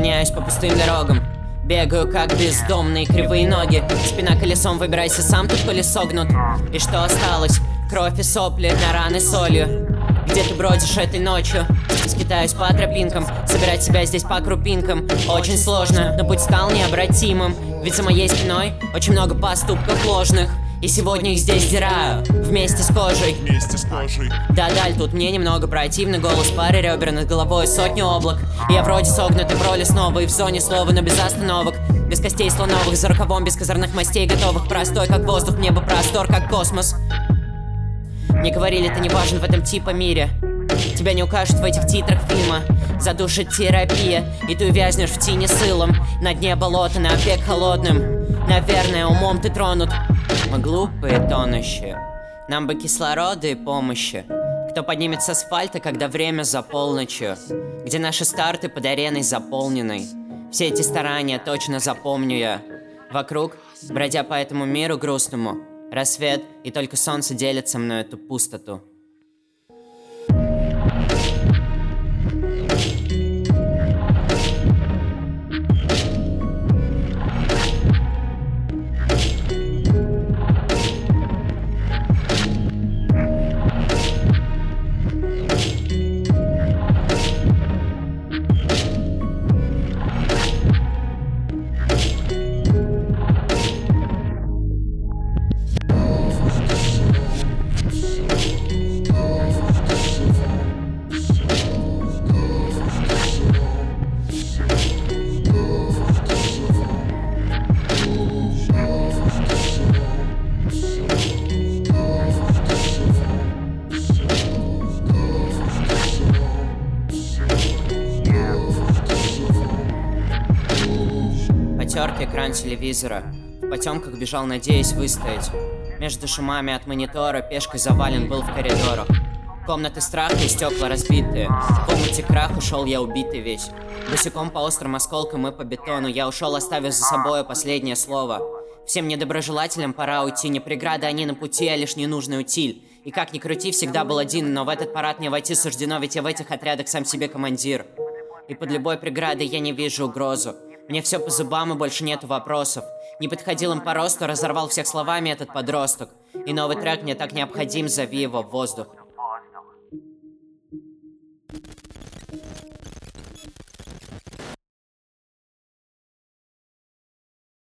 Слоняюсь по пустым дорогам, бегаю как бездомные кривые ноги. Спина колесом, выбирайся сам, тут колесо гнут. И что осталось? Кровь и сопли на раны солью. Где ты бродишь этой ночью? Скитаюсь по тропинкам, собирать себя здесь по крупинкам очень сложно, но путь стал необратимым. Ведь за моей спиной очень много поступков ложных, и сегодня их здесь сдираю вместе с кожей. Да, даль, тут мне немного противно. Голос пары ребер, над головой сотни облак. Я вроде согнутый в роли снова и в зоне слова, но без остановок. Без костей слоновых, за рукавом, без козырных мастей готовых. Простой как воздух, небо простор как космос. Мне говорили, ты не важен в этом типа мире. Тебя не укажут в этих титрах фильма. Задушит терапия, и ты увязнешь в тени с илом. На дне болота, на век холодным. Наверное, умом ты тронут. Мы глупые, тонущие. Нам бы кислорода и помощи. Кто поднимет с асфальта, когда время за полночью? Где наши старты под ареной заполненной? Все эти старания точно запомню я. Вокруг, бродя по этому миру грустному, рассвет, и только солнце делит со мной эту пустоту. Потертый экран телевизора. В потемках бежал, надеясь выстоять. Между шумами от монитора пешкой завален был в коридорах. Комнаты страха и стекла разбитые. В комнате крах ушел я убитый весь. Босиком по острым осколкам и по бетону я ушел, оставив за собой последнее слово. Всем недоброжелателям пора уйти. Не преграда они на пути, а лишь ненужный утиль. И как ни крути, всегда был один. Но в этот парад мне войти суждено, ведь я в этих отрядах сам себе командир. И под любой преградой я не вижу угрозу. Мне все по зубам и больше нету вопросов. Не подходил им по росту, разорвал всех словами этот подросток. И новый трек мне так необходим, зови его в воздух.